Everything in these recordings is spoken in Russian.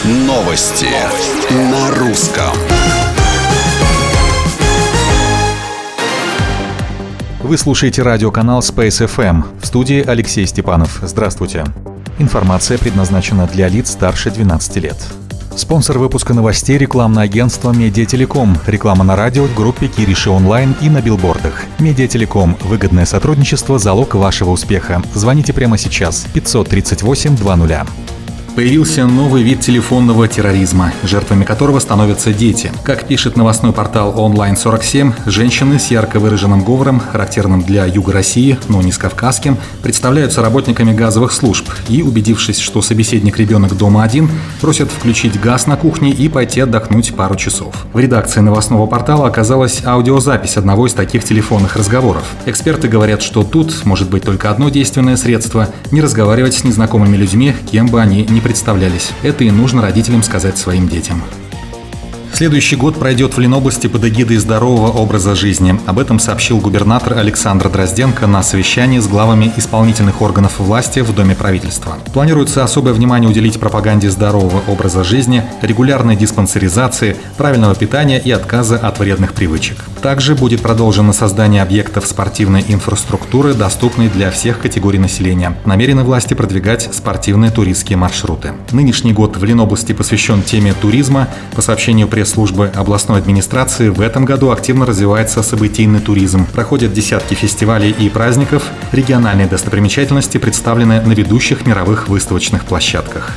Новости на русском. Вы слушаете радиоканал Space FM. В студии Алексей Степанов. Здравствуйте. Информация предназначена для лиц старше 12 лет. Спонсор выпуска новостей — рекламное агентство «Медиателеком». Реклама на радио, в группе Кириши онлайн и на билбордах. «Медиателеком» — выгодное сотрудничество, залог вашего успеха. Звоните прямо сейчас. 538-20. Появился новый вид телефонного терроризма, жертвами которого становятся дети. Как пишет новостной портал Онлайн-47, женщины с ярко выраженным говором, характерным для юга России, но не с кавказским, представляются работниками газовых служб и, убедившись, что собеседник-ребенок дома один, просят включить газ на кухне и пойти отдохнуть пару часов. В редакции новостного портала оказалась аудиозапись одного из таких телефонных разговоров. Эксперты говорят, что тут может быть только одно действенное средство – не разговаривать с незнакомыми людьми, кем бы они ни представлялись. Это и нужно родителям сказать своим детям. Следующий год пройдет в Ленобласти под эгидой здорового образа жизни. Об этом сообщил губернатор Александр Дрозденко на совещании с главами исполнительных органов власти в Доме правительства. Планируется особое внимание уделить пропаганде здорового образа жизни, регулярной диспансеризации, правильного питания и отказа от вредных привычек. Также будет продолжено создание объектов спортивной инфраструктуры, доступной для всех категорий населения. Намерены власти продвигать спортивные туристские маршруты. Нынешний год в Ленобласти посвящен теме туризма. По сообщению пресс-службы областной администрации, в этом году активно развивается событийный туризм. Проходят десятки фестивалей и праздников. Региональные достопримечательности представлены на ведущих мировых выставочных площадках.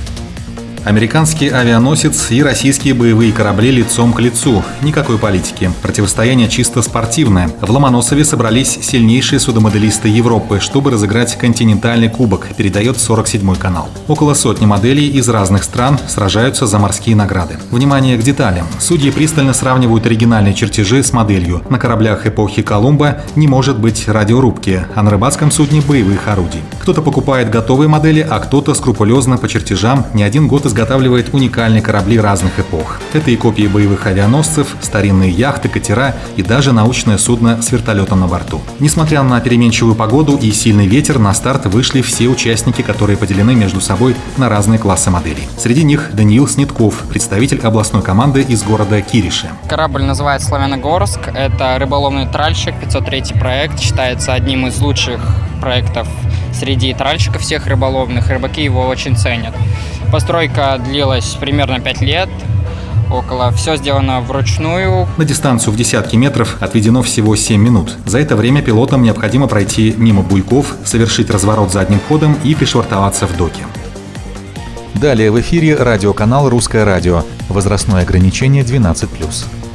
Американский авианосец и российские боевые корабли лицом к лицу. Никакой политики. Противостояние чисто спортивное. В Ломоносове собрались сильнейшие судомоделисты Европы, чтобы разыграть континентальный кубок, передает 47-й канал. Около сотни моделей из разных стран сражаются за морские награды. Внимание к деталям. Судьи пристально сравнивают оригинальные чертежи с моделью. На кораблях эпохи Колумба не может быть радиорубки, а на рыбацком судне боевых орудий. Кто-то покупает готовые модели, а кто-то скрупулезно по чертежам не один год изготавливает уникальные корабли разных эпох. Это и копии боевых авианосцев, старинные яхты, катера и даже научное судно с вертолетом на борту. Несмотря на переменчивую погоду и сильный ветер, на старт вышли все участники, которые поделены между собой на разные классы моделей. Среди них Даниил Снетков, представитель областной команды из города Кириши. Корабль называется «Славяногорск». Это рыболовный тральщик, 503 проект, считается одним из лучших проектов среди тральщиков всех рыболовных. Рыбаки его очень ценят. Постройка длилась примерно 5 лет. Все сделано вручную. На дистанцию в десятки метров отведено всего 7 минут. За это время пилотам необходимо пройти мимо буйков, совершить разворот задним ходом и пришвартоваться в доке. Далее в эфире радиоканал «Русское радио». Возрастное ограничение 12+.